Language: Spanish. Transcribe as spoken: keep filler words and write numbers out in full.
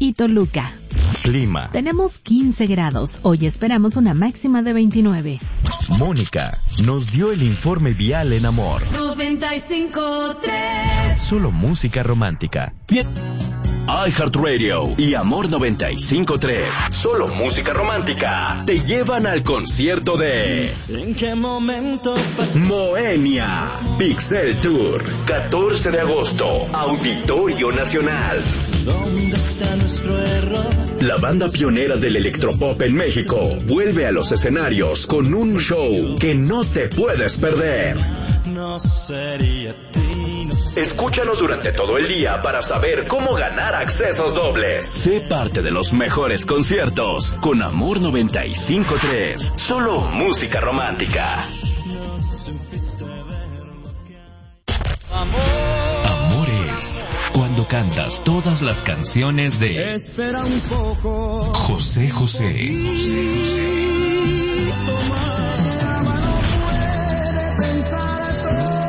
y Toluca. Clima. Tenemos quince grados. Hoy esperamos una máxima de veintinueve. Mónica nos dio el informe vial en Amor. noventa y cinco tres. Solo música romántica. iHeartRadio y Amor noventa y cinco tres. Solo música romántica. Te llevan al concierto de ¿En qué momento Moenia Pixel Tour, catorce de agosto, Auditorio Nacional. ¿Dónde está nuestro error? La banda pionera del electropop en México vuelve a los escenarios con un show que no te puedes perder. No sería ti, no sé. Escúchanos durante todo el día para saber cómo ganar accesos dobles. Sé parte de los mejores conciertos con Amor noventa y cinco tres. Solo música romántica. Amor es cuando cantas todas las canciones de Espera un poco. José José.